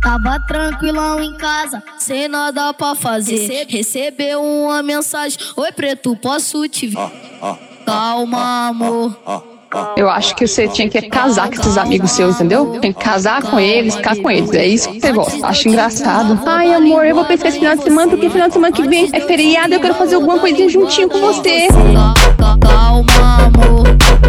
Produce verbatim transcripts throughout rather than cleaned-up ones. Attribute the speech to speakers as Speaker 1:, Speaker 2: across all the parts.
Speaker 1: Tava tranquilão em casa, sem nada pra fazer. Recebeu uma mensagem: oi preto, posso te ver? Calma, amor.
Speaker 2: Eu acho que você tinha que casar com esses amigos seus, entendeu? Tem que casar com eles, ficar com eles. É isso que você gosta. Acho engraçado. Ai, amor, eu vou pensar esse final de semana, porque final de semana que vem é feriado, eu quero fazer alguma coisinha juntinho com você.
Speaker 1: Calma, amor.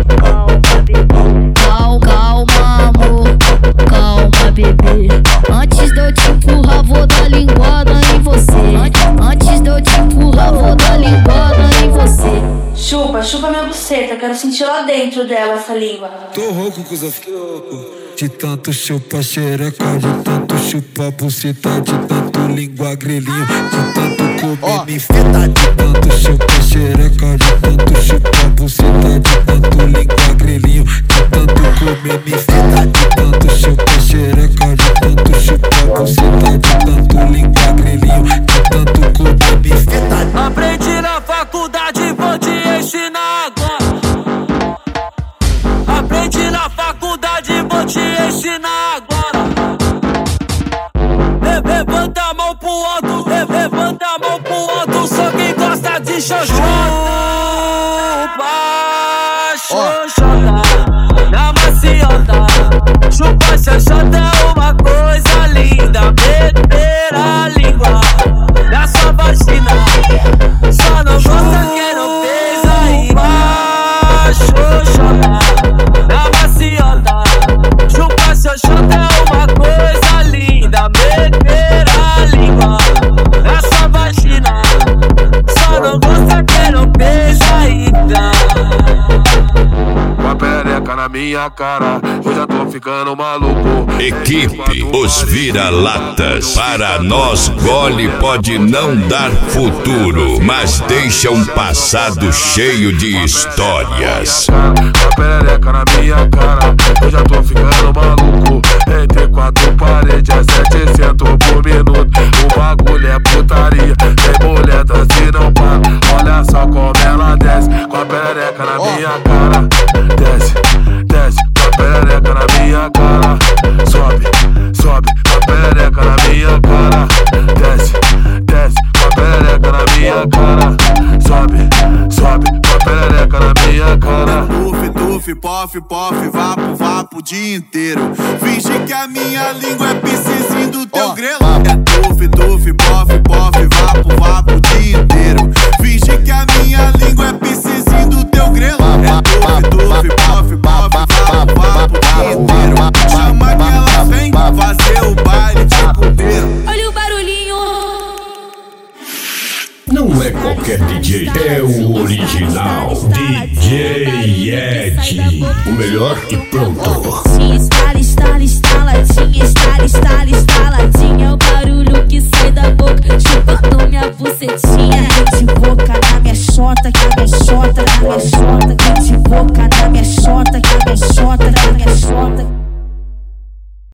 Speaker 1: Calma, calma, amor. Calma, bebê. Antes de eu te empurrar, vou dar linguada em você. Antes de eu te empurrar, vou dar linguada em você.
Speaker 3: Chupa, chupa minha buceta, quero sentir lá dentro dela essa língua.
Speaker 4: Tô rouco, cuzão, fiquei louco. De tanto chupa xereca, de tanto chupa buceta, de tanto língua grelhinho, de tanto comer me feta, de tanto chupa xereca, de tanto chupa buceta, de tanto língua grelhinho, de tanto comer me feta, de tanto chupa xereca, de tanto chupa buceta, de tanto língua grelhinho, de tanto comer me feta.
Speaker 5: Aprendi na faculdade, vou te ensinar agora. Aprendi na faculdade, vou te ensinar agora. Levanta a mão pro alto, levanta a mão pro alto, só quem gosta de xoxota. Chupa, xoxota, na maciota. Chupa, xoxota é uma coisa linda. Meter a língua na sua vagina, só não gosta quem não fez aí. Xoxota, na maciota. Chupa, xoxota é uma coisa linda. Meter a língua na sua vagina, só não gosta quem não fez ainda.
Speaker 4: Com a perereca na minha cara, eu já tô ficando maluco.
Speaker 6: Equipe Os Vira-Latas. Para nós, gole pode não dar futuro, mas deixa um passado cheio de histórias.
Speaker 4: Com a perereca na minha cara, eu já tô ficando maluco. Entre quatro paredes é setecentos por minuto. O bagulho é putaria, tem mulher dança e não para. Olha só como ela desce, com a perereca na minha cara. Desce, desce, com a perereca na minha cara. Sobe, sobe, com a perereca na minha cara. Desce, desce, com a perereca na minha cara. Sobe, sobe, com a perereca na minha cara.
Speaker 7: Tuf, tuf, pof, pof, vapo, vapo o dia inteiro. Finge que a minha língua é piscizinho do teu oh, grelo. É tuf, tuf, pof, pof, vapo, vapo o dia inteiro. Finge que a minha língua é piscizinho do teu grelo. É tuf, tuf, pof, pof, vapo, vapo o dia inteiro. Chama que ela vem fazer o baile de puteiro.
Speaker 3: Olha o barulhinho.
Speaker 8: Não é qualquer D J, é o original D J Ed, o melhor e pronto.
Speaker 1: Instala, instala, instala,